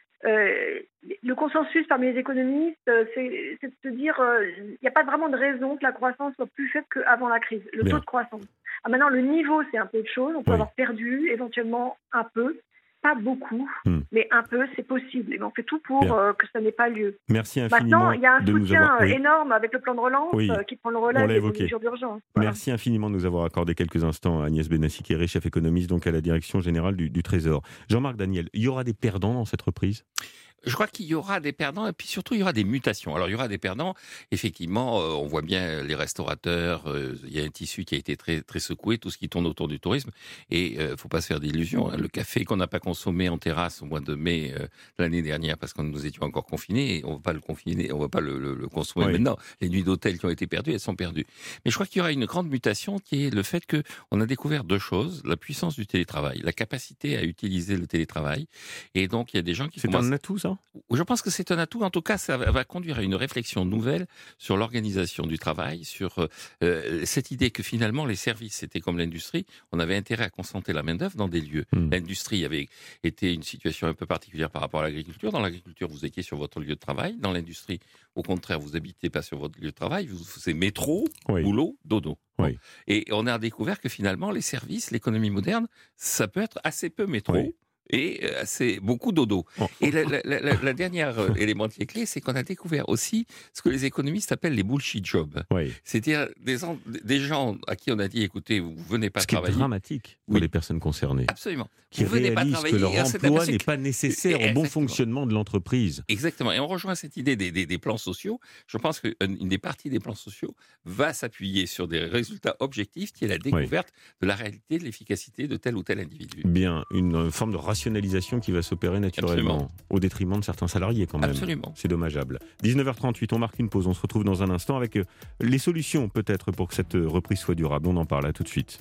le consensus parmi les économistes, c'est de se dire il n'y a pas vraiment de raison que la croissance soit plus faible qu'avant la crise, le taux de croissance. Maintenant, le niveau, c'est un peu autre chose. On peut avoir perdu éventuellement un peu. Pas beaucoup, mais un peu, c'est possible. Et on fait tout pour que ça n'ait pas lieu.
Merci infiniment.
Maintenant, il y a un soutien énorme avec le plan de relance qui prend le relais des mesures d'urgence.
Voilà. Merci infiniment de nous avoir accordé quelques instants. Agnès Benassi-Kéré, chef économiste donc à la direction générale du Trésor. Jean-Marc Daniel, il y aura des perdants dans cette reprise ?
Je crois qu'il y aura des perdants et puis surtout il y aura des mutations. Alors il y aura des perdants, effectivement, on voit bien les restaurateurs, il y a un tissu qui a été très, très secoué, tout ce qui tourne autour du tourisme et faut pas se faire d'illusions. Le café qu'on n'a pas consommé en terrasse au mois de mai de l'année dernière parce que nous étions encore confinés, on va pas le consommer maintenant. Les nuits d'hôtel qui ont été perdues, elles sont perdues. Mais je crois qu'il y aura une grande mutation qui est le fait qu'on a découvert 2 choses, la puissance du télétravail, la capacité à utiliser le télétravail et donc il y a des gens qui
C'est un atout ça ?
Je pense que c'est un atout. En tout cas, ça va conduire à une réflexion nouvelle sur l'organisation du travail, sur cette idée que finalement les services, c'était comme l'industrie, on avait intérêt à concentrer la main-d'œuvre dans des lieux. L'industrie avait été une situation un peu particulière par rapport à l'agriculture. Dans l'agriculture, vous étiez sur votre lieu de travail. Dans l'industrie, au contraire, vous habitez pas sur votre lieu de travail. C'est métro, boulot, dodo.
Oui.
Et on a découvert que finalement, les services, l'économie moderne, ça peut être assez peu métro. Oui. Et c'est beaucoup dodo. Et la dernière élément qui est clé, c'est qu'on a découvert aussi ce que les économistes appellent les bullshit jobs. C'est-à-dire des gens à qui on a dit, écoutez, vous venez pas travailler.
Ce qui est dramatique pour les personnes concernées.
Absolument.
Qui réalisent que leur emploi n'est pas nécessaire au bon fonctionnement de l'entreprise.
Exactement. Et on rejoint cette idée des plans sociaux. Je pense qu'une des parties des plans sociaux va s'appuyer sur des résultats objectifs qui est la découverte de la réalité, de l'efficacité de tel ou tel individu.
Bien, une forme de rationalisation qui va s'opérer naturellement au détriment de certains salariés quand même.
Absolument.
C'est dommageable. 19h38, on marque une pause. On se retrouve dans un instant avec les solutions peut-être pour que cette reprise soit durable. On en parle tout de suite.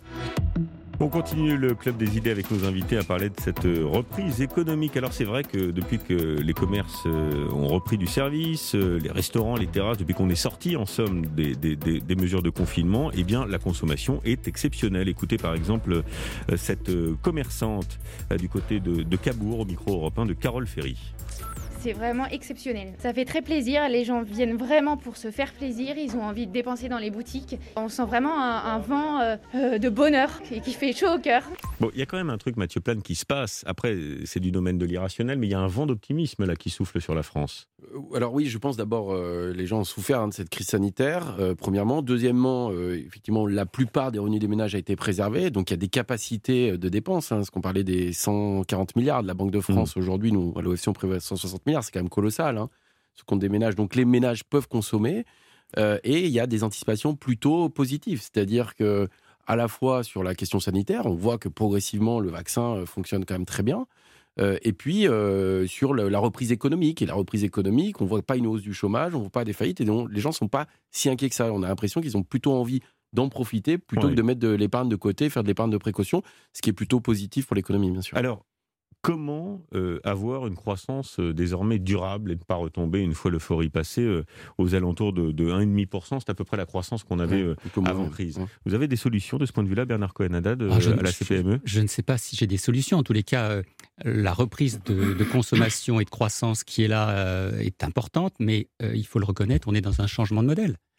On continue le Club des idées avec nos invités à parler de cette reprise économique. Alors c'est vrai que depuis que les commerces ont repris du service, les restaurants, les terrasses, depuis qu'on est sorti en somme des mesures de confinement, eh bien la consommation est exceptionnelle. Écoutez par exemple cette commerçante du côté de Cabourg au micro européen de Carole Ferry.
C'est vraiment exceptionnel. Ça fait très plaisir, les gens viennent vraiment pour se faire plaisir, ils ont envie de dépenser dans les boutiques. On sent vraiment un vent de bonheur qui fait chaud au cœur.
Bon, il y a quand même un truc, Mathieu Plane, qui se passe. Après, c'est du domaine de l'irrationnel, mais il y a un vent d'optimisme là qui souffle sur la France.
Alors oui, je pense d'abord les gens ont souffert de cette crise sanitaire, premièrement. Deuxièmement, effectivement, la plupart des revenus des ménages a été préservés, donc il y a des capacités de dépenses. Parce qu'on parlait des 140 milliards de la Banque de France. Aujourd'hui, nous, à l'OFC, on prévoit 160 milliards, c'est quand même colossal, ce compte des ménages. Donc les ménages peuvent consommer et il y a des anticipations plutôt positives. C'est-à-dire que à la fois sur la question sanitaire, on voit que progressivement le vaccin fonctionne quand même très bien. Et puis sur la reprise économique. Et la reprise économique, on ne voit pas une hausse du chômage, on ne voit pas des faillites, et donc les gens ne sont pas si inquiets que ça. On a l'impression qu'ils ont plutôt envie d'en profiter, plutôt que de mettre de l'épargne de côté, faire de l'épargne de précaution, ce qui est plutôt positif pour l'économie, bien sûr.
Alors, comment avoir une croissance désormais durable et ne pas retomber, une fois l'euphorie passée, aux alentours de 1,5%? C'est à peu près la croissance qu'on avait avant crise. Vous avez des solutions de ce point de vue-là, Bernard Cohen-Haddad, à la CPME?
Je ne sais pas si j'ai des solutions. En tous les cas, la reprise de consommation et de croissance qui est là est importante, mais il faut le reconnaître, on est dans un changement de modèle.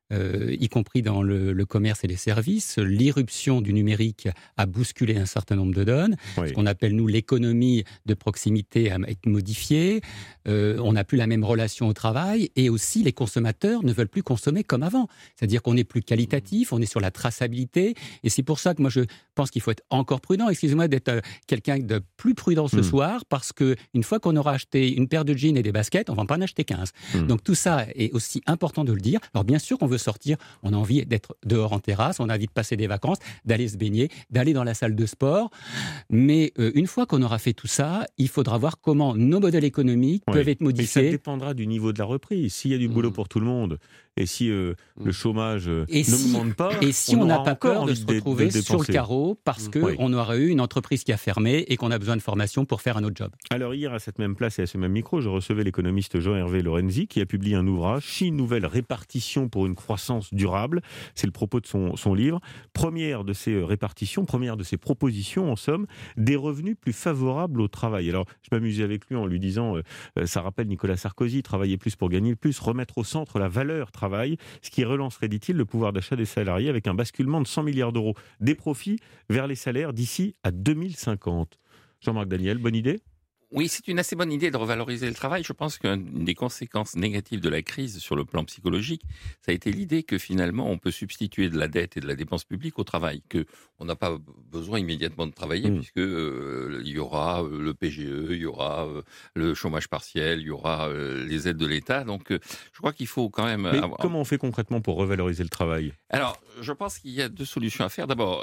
y compris dans le commerce et les services. L'irruption du numérique a bousculé un certain nombre de donnes. Ce qu'on appelle, nous, l'économie de proximité a été modifiée. On n'a plus la même relation au travail. Et aussi, les consommateurs ne veulent plus consommer comme avant. C'est-à-dire qu'on est plus qualitatif, on est sur la traçabilité. Et c'est pour ça que moi, je pense qu'il faut être encore prudent. Excusez-moi d'être quelqu'un de plus prudent ce soir, parce qu'une fois qu'on aura acheté une paire de jeans et des baskets, on ne va pas en acheter 15. Donc tout ça est aussi important de le dire. Alors bien sûr qu'on veut sortir, on a envie d'être dehors en terrasse, on a envie de passer des vacances, d'aller se baigner, d'aller dans la salle de sport. Mais une fois qu'on aura fait tout ça, il faudra voir comment nos modèles économiques peuvent être modifiés.
Mais ça dépendra du niveau de la reprise. S'il y a du boulot pour tout le monde, et si le chômage n'augmente pas,
et si on n'a pas peur de se retrouver sur le carreau parce qu'on aurait eu une entreprise qui a fermé et qu'on a besoin de formation pour faire un autre job.
Alors hier, à cette même place et à ce même micro, je recevais l'économiste Jean-Hervé Lorenzi qui a publié un ouvrage, Chine, nouvelle répartition pour une croissance durable. C'est le propos de son livre. Première de ces répartitions, première de ces propositions, en somme, des revenus plus favorables au travail. Alors, je m'amusais avec lui en lui disant, ça rappelle Nicolas Sarkozy, travailler plus pour gagner plus, remettre au centre la valeur travail, ce qui relancerait, dit-il, le pouvoir d'achat des salariés avec un basculement de 100 milliards d'euros des profits vers les salaires d'ici à 2050. Jean-Marc Daniel, bonne idée ?
Oui, c'est une assez bonne idée de revaloriser le travail. Je pense qu'une des conséquences négatives de la crise sur le plan psychologique, ça a été l'idée que finalement on peut substituer de la dette et de la dépense publique au travail, qu'on n'a pas besoin immédiatement de travailler puisque il y aura le PGE, il y aura le chômage partiel, il y aura les aides de l'État. Donc je crois qu'il faut quand même...
Mais comment on fait concrètement pour revaloriser le travail ?
Alors, je pense qu'il y a deux solutions à faire. D'abord,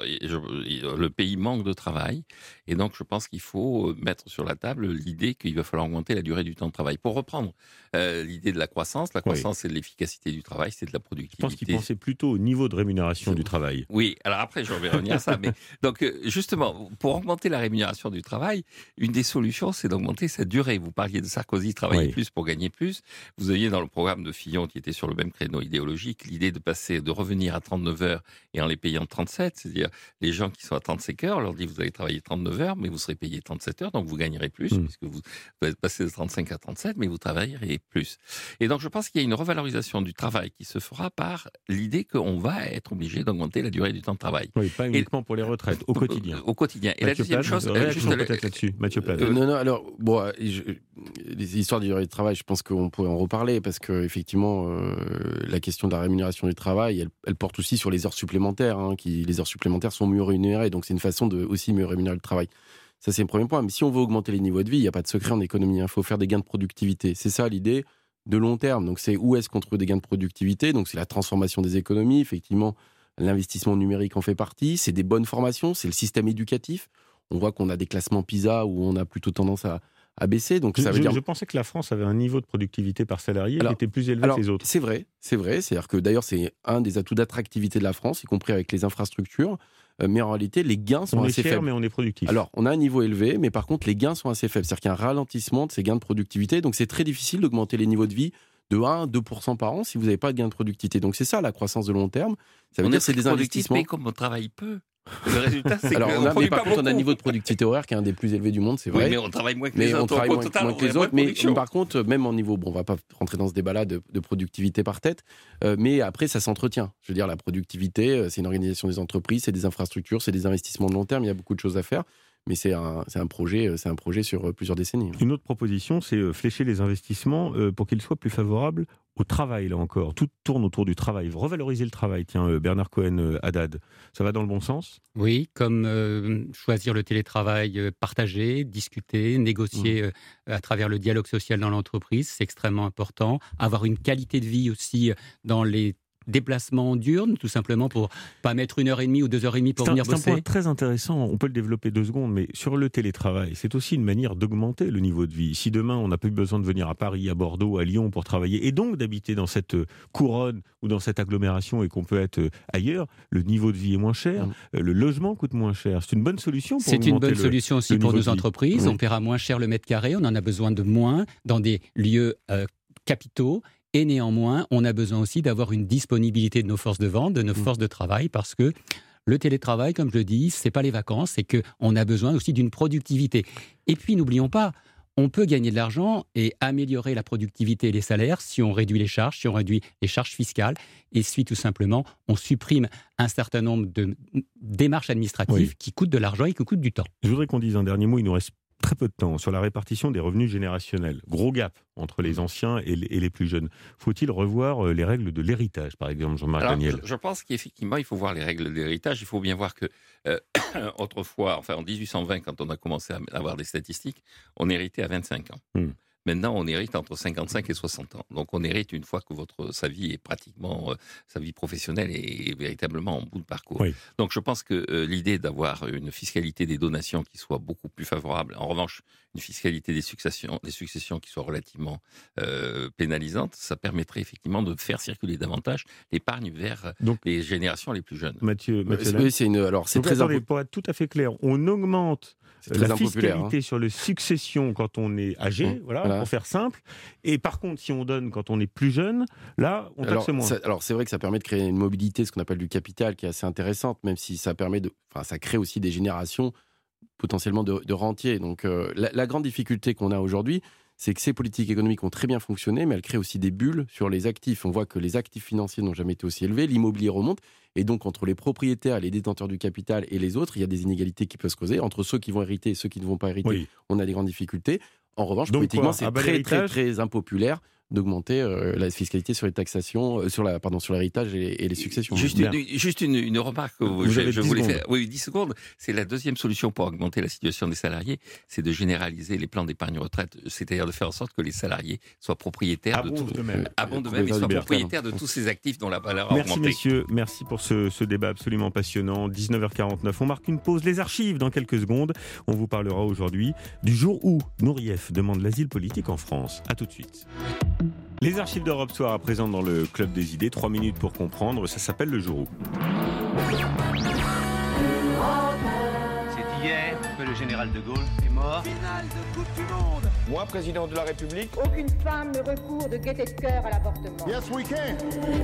le pays manque de travail et donc je pense qu'il faut mettre sur la table l'idée qu'il va falloir augmenter la durée du temps de travail. Pour reprendre l'idée de la croissance, c'est de l'efficacité du travail, c'est de la productivité.
Je pense qu'il pensait plutôt au niveau de rémunération du travail.
Oui, alors après, je vais revenir à ça. Mais donc, justement, pour augmenter la rémunération du travail, une des solutions, c'est d'augmenter sa durée. Vous parliez de Sarkozy, travailler plus pour gagner plus. Vous aviez dans le programme de Fillon, qui était sur le même créneau idéologique, l'idée de revenir à 39 heures et en les payant 37, c'est-à-dire les gens qui sont à 35 heures, on leur dit vous allez travailler 39 heures, mais vous serez payé 37 heures, donc vous gagnerez plus. Puisque vous êtes passé de 35 à 37, mais vous travaillerez plus. Et donc, je pense qu'il y a une revalorisation du travail qui se fera par l'idée qu'on va être obligé d'augmenter la durée du temps de travail.
Oui, pas uniquement pour les retraites, au quotidien.
Au quotidien. Et
Mathieu
la deuxième chose...
peut-être là-dessus. Mathieu Plade.
Non, alors, les histoires de durée de travail, je pense qu'on pourrait en reparler, parce qu'effectivement, la question de la rémunération du travail, elle porte aussi sur les heures supplémentaires. Les heures supplémentaires sont mieux rémunérées, donc c'est une façon de aussi mieux rémunérer le travail. Ça, c'est le premier point. Mais si on veut augmenter les niveaux de vie, il n'y a pas de secret en économie. Il faut faire des gains de productivité. C'est ça l'idée de long terme. Donc, c'est où est-ce qu'on trouve des gains de productivité ? Donc, c'est la transformation des économies. Effectivement, l'investissement numérique en fait partie. C'est des bonnes formations. C'est le système éducatif. On voit qu'on a des classements PISA où on a plutôt tendance à baisser. Donc, ça veut dire...
Je pensais que la France avait un niveau de productivité par salarié qui était plus élevé que les autres.
C'est vrai. C'est-à-dire que d'ailleurs, c'est un des atouts d'attractivité de la France, y compris avec les infrastructures. Mais en réalité, les gains sont assez faibles.
Mais on est productif.
Alors, on a un niveau élevé, mais par contre, les gains sont assez faibles. C'est-à-dire qu'il y a un ralentissement de ces gains de productivité. Donc, c'est très difficile d'augmenter les niveaux de vie de 1 à 2% par an si vous n'avez pas de gains de productivité. Donc, c'est ça, la croissance de long terme. Ça veut dire que c'est des investissements.
Mais comme on travaille peu. Le résultat, c'est
alors, par contre, on a un niveau de productivité horaire qui est un des plus élevés du monde, c'est vrai.
Oui, mais on travaille moins que les autres.
Mais par contre, même en niveau, on ne va pas rentrer dans ce débat-là de productivité par tête, mais après, ça s'entretient. Je veux dire, la productivité, c'est une organisation des entreprises, c'est des infrastructures, c'est des investissements de long terme, il y a beaucoup de choses à faire. Mais c'est un projet sur plusieurs décennies.
Une autre proposition, c'est flécher les investissements pour qu'ils soient plus favorables au travail, là encore. Tout tourne autour du travail. Revaloriser le travail, tiens, Bernard Cohen-Haddad. Ça va dans le bon sens ?
Oui, comme choisir le télétravail partagé, discuter, négocier à travers le dialogue social dans l'entreprise, c'est extrêmement important. Avoir une qualité de vie aussi dans les déplacement diurne, tout simplement pour pas mettre 1h30 ou 2h30 pour venir bosser.
C'est un point très intéressant, on peut le développer 2 secondes, mais sur le télétravail, c'est aussi une manière d'augmenter le niveau de vie. Si demain, on n'a plus besoin de venir à Paris, à Bordeaux, à Lyon pour travailler, et donc d'habiter dans cette couronne ou dans cette agglomération et qu'on peut être ailleurs, le niveau de vie est moins cher, le logement coûte moins cher. C'est une bonne solution pour
augmenter. C'est une bonne solution aussi pour nos entreprises. On paiera moins cher le mètre carré, on en a besoin de moins dans des lieux capitaux. Et néanmoins, on a besoin aussi d'avoir une disponibilité de nos forces de vente, de nos forces de travail, parce que le télétravail, comme je le dis, c'est pas les vacances, c'est qu'on a besoin aussi d'une productivité. Et puis, n'oublions pas, On peut gagner de l'argent et améliorer la productivité et les salaires si on réduit les charges, si on réduit les charges fiscales et si tout simplement on supprime un certain nombre de démarches administratives qui coûtent de l'argent et qui coûtent du temps.
Je voudrais qu'on dise un dernier mot, il nous reste très peu de temps, sur la répartition des revenus générationnels. Gros gap entre les anciens et les plus jeunes. Faut-il revoir les règles de l'héritage, par exemple, Jean-Marc Daniel ?
Je pense qu'effectivement, il faut voir les règles de l'héritage. Il faut bien voir que autrefois, enfin en 1820, quand on a commencé à avoir des statistiques, on héritait à 25 ans. Maintenant, on hérite entre 55 et 60 ans. Donc, on hérite une fois que sa vie est pratiquement, sa vie professionnelle est véritablement en bout de parcours. Oui. Donc, je pense que l'idée d'avoir une fiscalité des donations qui soit beaucoup plus favorable, en revanche, une fiscalité des successions qui soit relativement pénalisante, ça permettrait effectivement de faire circuler davantage l'épargne vers les générations les plus jeunes.
Mathieu
c'est très
important. Pour être tout à fait clair, on augmente la fiscalité sur les successions quand on est âgé, pour faire simple. Et par contre, si on donne quand on est plus jeune, là, on taxe moins.
C'est vrai que ça permet de créer une mobilité, ce qu'on appelle du capital, qui est assez intéressante, même si ça ça crée aussi des générations potentiellement de rentiers. Donc la grande difficulté qu'on a aujourd'hui, c'est que ces politiques économiques ont très bien fonctionné, mais elles créent aussi des bulles sur les actifs. On voit que les actifs financiers n'ont jamais été aussi élevés, l'immobilier remonte, et donc entre les propriétaires, les détenteurs du capital et les autres, il y a des inégalités qui peuvent se causer. Entre ceux qui vont hériter et ceux qui ne vont pas hériter, on a des grandes difficultés. En revanche, politiquement, c'est très impopulaire d'augmenter la fiscalité sur les taxations, sur l'héritage et les successions.
Juste une remarque que je voulais faire. Oui, 10 secondes. C'est la deuxième solution pour augmenter la situation des salariés, c'est de généraliser les plans d'épargne retraite, c'est-à-dire de faire en sorte que les salariés soient propriétaires de tous ces actifs dont la valeur a augmenté.
Merci messieurs, merci pour ce débat absolument passionnant. 19h49, on marque une pause. Les archives dans quelques secondes. On vous parlera aujourd'hui du jour où Nourieff demande l'asile politique en France. À tout de suite. Les archives d'Europe Soir à présent dans le Club des Idées. 3 minutes pour comprendre, ça s'appelle le jour où.
C'est hier que le général de Gaulle est mort.
Finale de Coupe du Monde.
Moi, président de la République.
Aucune femme ne recourt de gaieté de cœur à l'avortement.
Yes, we can.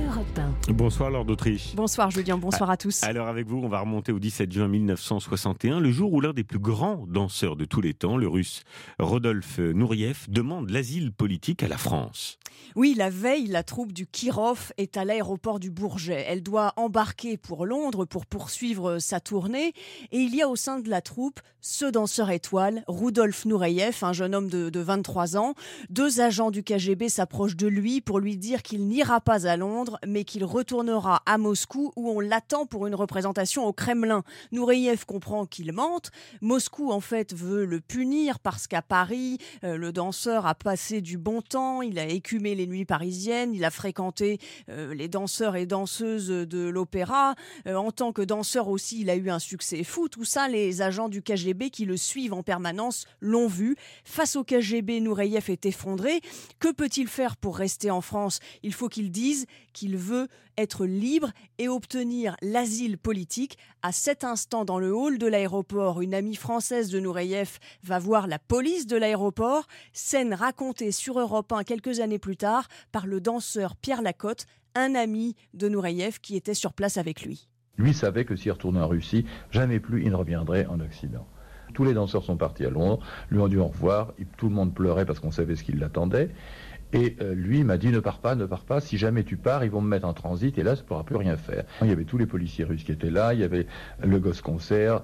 Bonsoir Laure d'Autriche.
Bonsoir Julien, bonsoir à tous.
Alors avec vous, on va remonter au 17 juin 1961, le jour où l'un des plus grands danseurs de tous les temps, le russe Rodolphe Nourieff, demande l'asile politique à la France.
Oui, la veille, la troupe du Kirov est à l'aéroport du Bourget. Elle doit embarquer pour Londres pour poursuivre sa tournée. Et il y a au sein de la troupe ce danseur étoile, Rudolf Nureyev, un jeune homme de 23 ans. 2 agents du KGB s'approchent de lui pour lui dire qu'il n'ira pas à Londres, mais qu'il retournera à Moscou où on l'attend pour une représentation au Kremlin. Nureyev comprend qu'il mente. Moscou, en fait, veut le punir parce qu'à Paris, le danseur a passé du bon temps, il a écumé les nuits parisiennes, il a fréquenté les danseurs et danseuses de l'opéra. En tant que danseur aussi, il a eu un succès fou. Tout ça, les agents du KGB qui le suivent en permanence l'ont vu. Face au KGB, Nureyev est effondré. Que peut-il faire pour rester en France ? Il faut qu'il dise qu'il veut être libre et obtenir l'asile politique. À cet instant, dans le hall de l'aéroport, une amie française de Nureyev va voir la police de l'aéroport. Scène racontée sur Europe 1 quelques années plus tard par le danseur Pierre Lacotte, un ami de Nureyev qui était sur place avec lui.
Lui savait que s'il retournait en Russie, jamais plus il ne reviendrait en Occident. Tous les danseurs sont partis à Londres, lui ont dit au revoir, tout le monde pleurait parce qu'on savait ce qui l'attendait. Et lui m'a dit ne pars pas, si jamais tu pars, ils vont me mettre en transit et là, ça ne pourra plus rien faire. Il y avait tous les policiers russes qui étaient là, il y avait le gosse concert,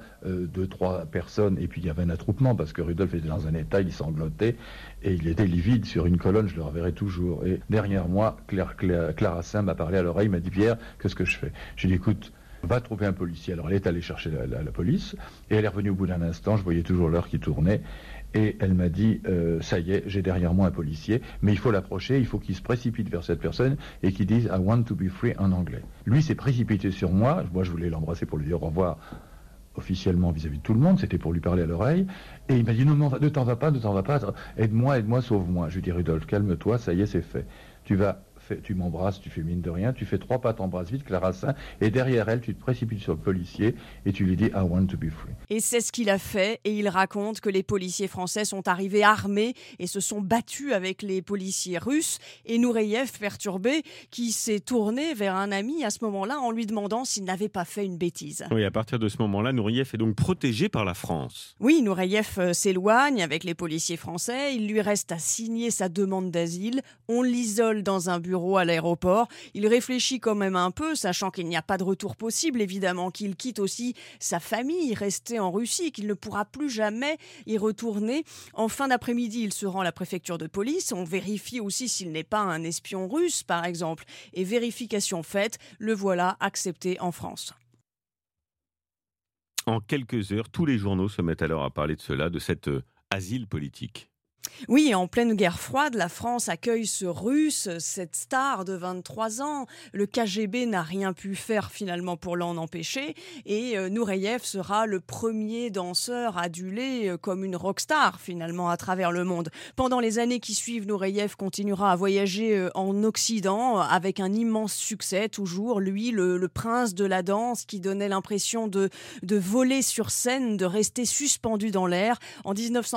2-3 personnes, et puis il y avait un attroupement parce que Rudolf était dans un état, il sanglotait et il était livide sur une colonne, je le reverrai toujours. Et derrière moi, Clara Saint m'a parlé à l'oreille, m'a dit Pierre, qu'est-ce que je fais ? J'ai dit écoute, va trouver un policier. Alors elle est allée chercher la police et elle est revenue au bout d'un instant, je voyais toujours l'heure qui tournait. Et elle m'a dit, ça y est, j'ai derrière moi un policier, mais il faut l'approcher, il faut qu'il se précipite vers cette personne et qu'il dise « I want to be free » en anglais. Lui s'est précipité sur moi, je voulais l'embrasser pour lui dire au revoir officiellement vis-à-vis de tout le monde, c'était pour lui parler à l'oreille, et il m'a dit « Non, ne t'en va pas, aide-moi, sauve-moi ». Je lui ai dit « Rudolf, calme-toi, ça y est, c'est fait. Tu vas tu m'embrasses, tu fais mine de rien, tu fais 3 pas, t'embrasses vite Clara Saint, et derrière elle, tu te précipites sur le policier et tu lui dis I want to be free.
Et c'est ce qu'il a fait, et il raconte que les policiers français sont arrivés armés et se sont battus avec les policiers russes, et Nureyev, perturbé, qui s'est tourné vers un ami à ce moment-là en lui demandant s'il n'avait pas fait une bêtise.
Oui, à partir de ce moment-là, Nureyev est donc protégé par la France.
Oui, Nureyev s'éloigne avec les policiers français, il lui reste à signer sa demande d'asile, on l'isole dans un bureau à l'aéroport, il réfléchit quand même un peu, sachant qu'il n'y a pas de retour possible, évidemment, qu'il quitte aussi sa famille restée en Russie, qu'il ne pourra plus jamais y retourner. En fin d'après-midi, il se rend à la préfecture de police, on vérifie aussi s'il n'est pas un espion russe, par exemple, et vérification faite, le voilà accepté en France.
En quelques heures, tous les journaux se mettent alors à parler de cela, de cet asile politique.
Oui, en pleine guerre froide, la France accueille ce Russe, cette star de 23 ans. Le KGB n'a rien pu faire finalement pour l'en empêcher. Et Nureyev sera le premier danseur adulé comme une rockstar finalement à travers le monde. Pendant les années qui suivent, Nureyev continuera à voyager en Occident avec un immense succès. Toujours, lui, le prince de la danse qui donnait l'impression de voler sur scène, de rester suspendu dans l'air. En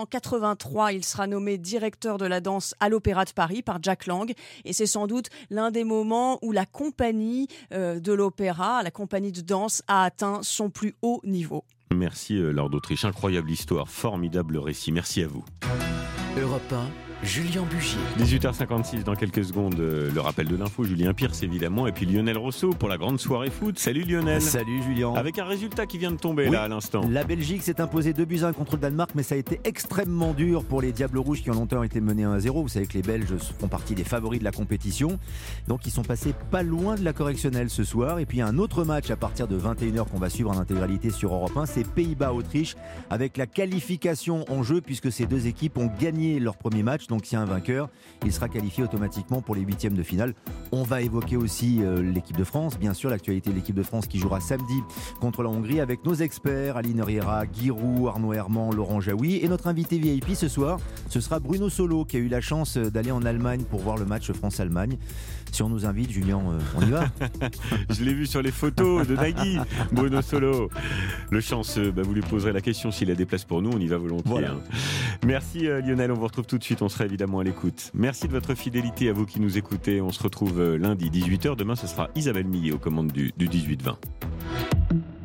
1983, il sera nommé directeur de la danse à l'Opéra de Paris par Jack Lang, et c'est sans doute l'un des moments où la compagnie de l'opéra, la compagnie de danse, a atteint son plus haut niveau.
Merci Laure d'Autriche, incroyable histoire, formidable récit, merci à vous.
Europe 1, Julien Bugier.
18h56, dans quelques secondes, le rappel de l'info, Julien Pierce évidemment, et puis Lionel Rousseau pour la grande soirée foot. Salut Lionel.
Salut Julien.
Avec un résultat qui vient de tomber là à l'instant.
La Belgique s'est imposée 2-1 contre le Danemark, mais ça a été extrêmement dur pour les Diables Rouges qui ont longtemps été menés 1-0. Vous savez que les Belges font partie des favoris de la compétition, donc ils sont passés pas loin de la correctionnelle ce soir. Et puis un autre match à partir de 21h qu'on va suivre en intégralité sur Europe 1, c'est Pays-Bas-Autriche, avec la qualification en jeu puisque ces deux équipes ont gagné leur premier match, donc s'il y a un vainqueur, il sera qualifié automatiquement pour les huitièmes de finale. On va évoquer aussi l'équipe de France, bien sûr, l'actualité de l'équipe de France qui jouera samedi contre la Hongrie avec nos experts, Aline Riera, Giroud, Arnaud Herman, Laurent Jaoui, et notre invité VIP ce soir, ce sera Bruno Solo qui a eu la chance d'aller en Allemagne pour voir le match France-Allemagne. Si on nous invite, Julien, on y va.
Je l'ai vu sur les photos de Nagui, Bruno Solo. Le chanceux, vous lui poserez la question s'il a des places pour nous, on y va volontiers. Voilà. Merci Lionel, on vous retrouve tout de suite, on sera évidemment à l'écoute. Merci de votre fidélité à vous qui nous écoutez. On se retrouve lundi 18h. Demain, ce sera Isabelle Millet aux commandes du 18-20.